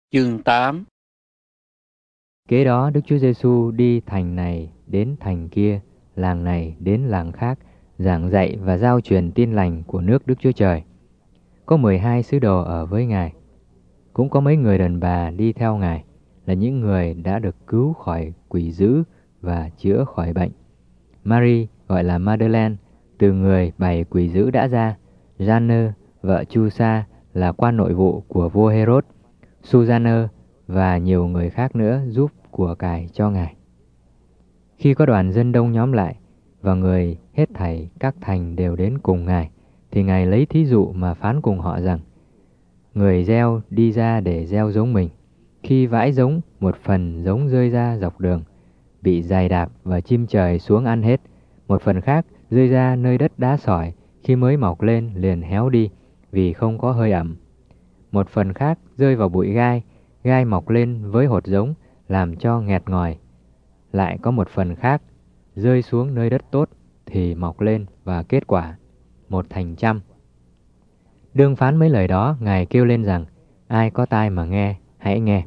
Chương 8. Kế đó Đức Chúa Giêsu đi thành này đến thành kia, làng này đến làng khác, giảng dạy và giao truyền tin lành của nước Đức Chúa Trời. Có 12 sứ đồ ở với Ngài. Cũng có mấy người đàn bà đi theo Ngài, là những người đã được cứu khỏi quỷ dữ và chữa khỏi bệnh. Mary gọi là Madeleine, từ người bày quỷ dữ đã ra. Gianner, vợ Chusa, là quan nội vụ của vua Herod. Susanna và nhiều người khác nữa giúp của cải cho Ngài. Khi có đoàn dân đông nhóm lại và người hết thảy các thành đều đến cùng Ngài, thì Ngài lấy thí dụ mà phán cùng họ rằng: người gieo đi ra để gieo giống mình. Khi vãi giống, một phần giống rơi ra dọc đường, bị giày đạp và chim trời xuống ăn hết. Một phần khác rơi ra nơi đất đá sỏi, khi mới mọc lên liền héo đi, vì không có hơi ẩm. Một phần khác rơi vào bụi gai, gai mọc lên với hột giống, làm cho nghẹt ngòi. Lại có một phần khác rơi xuống nơi đất tốt, thì mọc lên và kết quả, 100. Đương phán mấy lời đó, Ngài kêu lên rằng: ai có tai mà nghe, hãy nghe.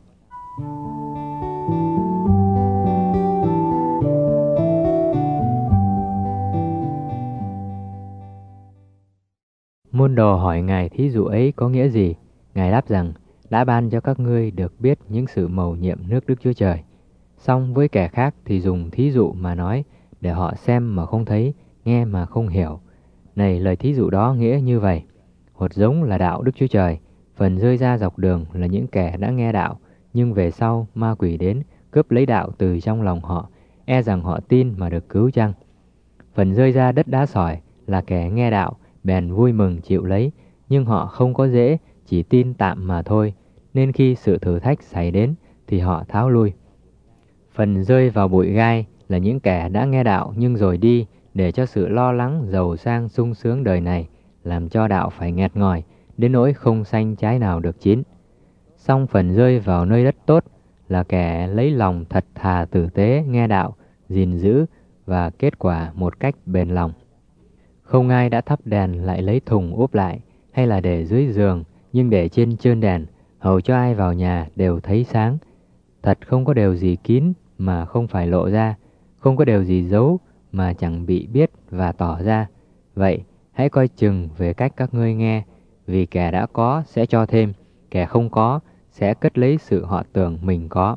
Môn đồ hỏi Ngài thí dụ ấy có nghĩa gì. Ngài đáp rằng: đã ban cho các ngươi được biết những sự mầu nhiệm nước Đức Chúa Trời. Song với kẻ khác thì dùng thí dụ mà nói, để họ xem mà không thấy, nghe mà không hiểu. Này, lời thí dụ đó nghĩa như vậy: hột giống là đạo Đức Chúa Trời, phần rơi ra dọc đường là những kẻ đã nghe đạo, nhưng về sau ma quỷ đến cướp lấy đạo từ trong lòng họ, e rằng họ tin mà được cứu chăng. Phần rơi ra đất đá sỏi là kẻ nghe đạo, bèn vui mừng chịu lấy, nhưng họ không có dễ, chỉ tin tạm mà thôi, nên khi sự thử thách xảy đến thì họ tháo lui. Phần rơi vào bụi gai là những kẻ đã nghe đạo nhưng rồi đi, để cho sự lo lắng giàu sang sung sướng đời này làm cho đạo phải nghẹt ngòi, đến nỗi không xanh trái nào được chín. Song phần rơi vào nơi đất tốt là kẻ lấy lòng thật thà tử tế nghe đạo, gìn giữ và kết quả một cách bền lòng. Không ai đã thắp đèn lại lấy thùng úp lại, hay là để dưới giường, nhưng để trên chơn đèn, hầu cho ai vào nhà đều thấy sáng. Thật không có điều gì kín mà không phải lộ ra, không có điều gì giấu mà chẳng bị biết và tỏ ra. Vậy hãy coi chừng về cách các ngươi nghe, vì kẻ đã có sẽ cho thêm, kẻ không có sẽ cất lấy sự họ tưởng mình có.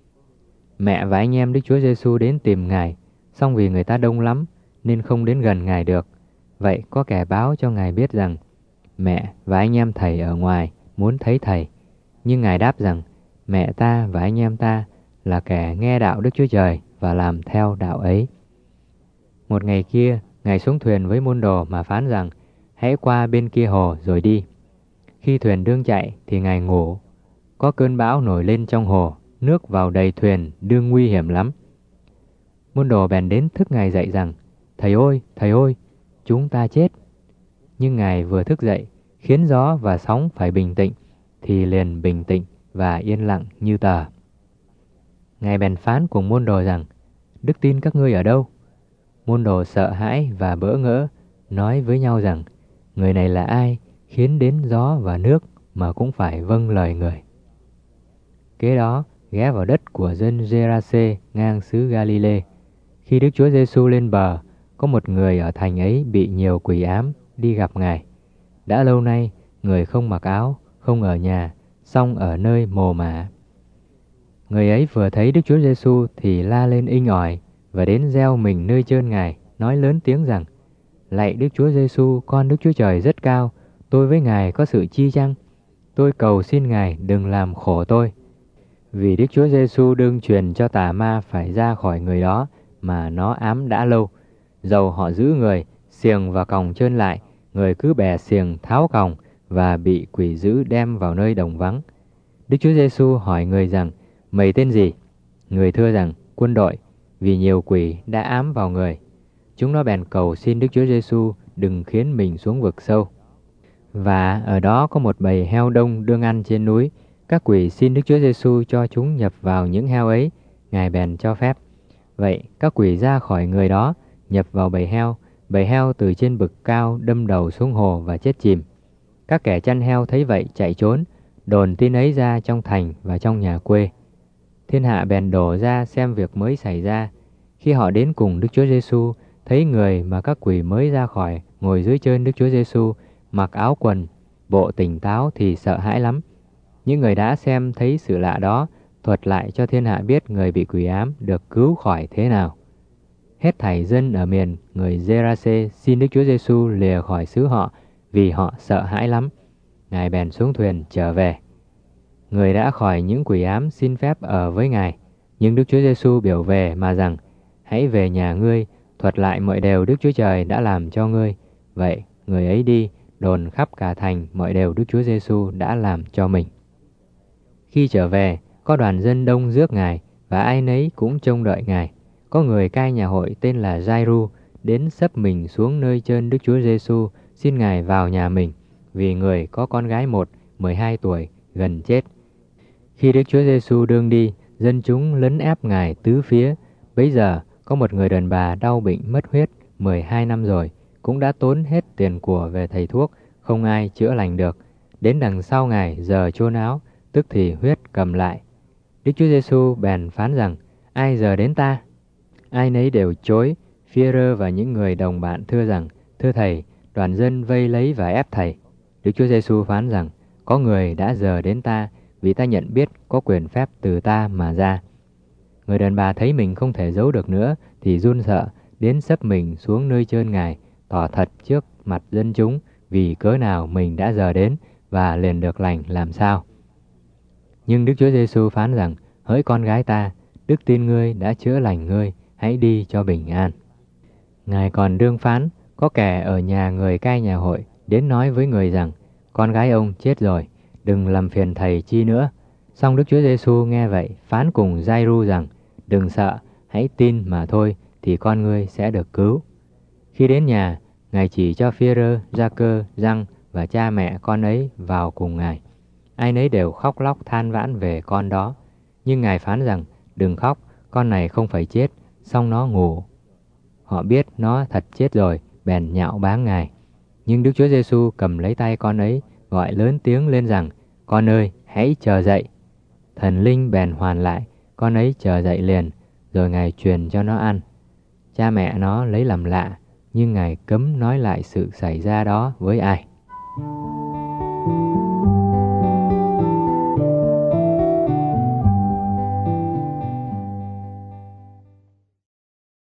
Mẹ và anh em Đức Chúa Giêsu đến tìm Ngài, song vì người ta đông lắm nên không đến gần Ngài được. Vậy có kẻ báo cho Ngài biết rằng: mẹ và anh em thầy ở ngoài muốn thấy thầy. Nhưng Ngài đáp rằng: mẹ ta và anh em ta là kẻ nghe đạo Đức Chúa Trời và làm theo đạo ấy. Một ngày kia, Ngài xuống thuyền với môn đồ mà phán rằng: hãy qua bên kia hồ rồi đi. Khi thuyền đương chạy thì Ngài ngủ. Có cơn bão nổi lên trong hồ, nước vào đầy thuyền, đương nguy hiểm lắm. Môn đồ bèn đến thức Ngài dậy rằng: thầy ơi, chúng ta chết. Nhưng Ngài vừa thức dậy, khiến gió và sóng phải bình tĩnh, thì liền bình tĩnh và yên lặng như tờ. Ngài bèn phán cùng môn đồ rằng: đức tin các ngươi ở đâu? Môn đồ sợ hãi và bỡ ngỡ, nói với nhau rằng: người này là ai, khiến đến gió và nước mà cũng phải vâng lời người. Kế đó ghé vào đất của dân Gê-ra-xê ngang xứ Ga-li-lê. Khi Đức Chúa Giêsu lên bờ, có một người ở thành ấy bị nhiều quỷ ám đi gặp Ngài. Đã lâu nay người không mặc áo, không ở nhà, song ở nơi mồ mả. Người ấy vừa thấy Đức Chúa Giêsu thì la lên inh ỏi và đến gieo mình nơi chơn Ngài, nói lớn tiếng rằng: lạy Đức Chúa Giêsu, con Đức Chúa Trời rất cao, tôi với Ngài có sự chi chăng? Tôi cầu xin Ngài đừng làm khổ tôi. Vì Đức Chúa Giêsu đương truyền cho tà ma phải ra khỏi người đó mà nó ám đã lâu. Dầu họ giữ người, xiềng và còng chơn lại, người cứ bè xiềng tháo còng và bị quỷ dữ đem vào nơi đồng vắng. Đức Chúa Giêsu hỏi người rằng: mày tên gì? Người thưa rằng: Quân Đội, vì nhiều quỷ đã ám vào người. Chúng nó bèn cầu xin Đức Chúa Giêsu đừng khiến mình xuống vực sâu. Và ở đó có một bầy heo đông đương ăn trên núi. Các quỷ xin Đức Chúa Giêsu cho chúng nhập vào những heo ấy, Ngài bèn cho phép. Vậy các quỷ ra khỏi người đó, nhập vào bầy heo từ trên bực cao đâm đầu xuống hồ và chết chìm. Các kẻ chăn heo thấy vậy chạy trốn, đồn tin ấy ra trong thành và trong nhà quê. Thiên hạ bèn đổ ra xem việc mới xảy ra. Khi họ đến cùng Đức Chúa Giêsu, thấy người mà các quỷ mới ra khỏi ngồi dưới chân Đức Chúa Giêsu, mặc áo quần, bộ tỉnh táo thì sợ hãi lắm. Những người đã xem thấy sự lạ đó thuật lại cho thiên hạ biết người bị quỷ ám được cứu khỏi thế nào. Hết thảy dân ở miền người Giê-ra-xê xin Đức Chúa Giêsu lìa khỏi xứ họ vì họ sợ hãi lắm. Ngài bèn xuống thuyền trở về. Người đã khỏi những quỷ ám xin phép ở với Ngài, nhưng Đức Chúa Giêsu biểu về mà rằng: hãy về nhà ngươi, thuật lại mọi điều Đức Chúa Trời đã làm cho ngươi. Vậy người ấy đi đồn khắp cả thành mọi điều Đức Chúa Giêsu đã làm cho mình. Khi trở về, có đoàn dân đông rước Ngài và ai nấy cũng trông đợi Ngài. Có người cai nhà hội tên là Giai-ru đến xấp mình xuống nơi chân Đức Chúa Giêsu xin Ngài vào nhà mình, vì người có con gái 12 tuổi gần chết. Khi Đức Chúa Giêsu đương đi, dân chúng lấn ép Ngài tứ phía. Bấy giờ có một người đàn bà đau bệnh mất huyết 12 năm rồi, cũng đã tốn hết tiền của về thầy thuốc, không ai chữa lành được. Đến đằng sau Ngài giờ chôn áo, tức thì huyết cầm lại. Đức Chúa Giêsu bèn phán rằng: ai giờ đến ta? Ai nấy đều chối. Phi-e-rơ và những người đồng bạn thưa rằng: thưa thầy, đoàn dân vây lấy và ép thầy. Đức Chúa Giêsu phán rằng: có người đã giờ đến ta, vì ta nhận biết có quyền phép từ ta mà ra. Người đàn bà thấy mình không thể giấu được nữa thì run sợ, đến xấp mình xuống nơi chơn Ngài, tỏ thật trước mặt dân chúng vì cớ nào mình đã giờ đến và liền được lành làm sao. Nhưng Đức Chúa Giêsu phán rằng: hỡi con gái ta, đức tin ngươi đã chữa lành ngươi, hãy đi cho bình an. Ngài còn đương phán, có kẻ ở nhà người cai nhà hội đến nói với người rằng: con gái ông chết rồi, đừng làm phiền thầy chi nữa. Song Đức Chúa Giêsu nghe vậy phán cùng Giai-ru rằng: đừng sợ, hãy tin mà thôi, thì con ngươi sẽ được cứu. Khi đến nhà, Ngài chỉ cho Phi-e-rơ, Gia-cơ, Giăng và cha mẹ con ấy vào cùng Ngài. Ai nấy đều khóc lóc than vãn về con đó. Nhưng Ngài phán rằng: đừng khóc, con này không phải chết, song nó ngủ. Họ biết nó thật chết rồi, bèn nhạo báng Ngài. Nhưng Đức Chúa Giêsu cầm lấy tay con ấy, gọi lớn tiếng lên rằng: con ơi, hãy chờ dậy. Thần linh bèn hoàn lại, con ấy chờ dậy liền, rồi Ngài truyền cho nó ăn. Cha mẹ nó lấy làm lạ, nhưng Ngài cấm nói lại sự xảy ra đó với ai.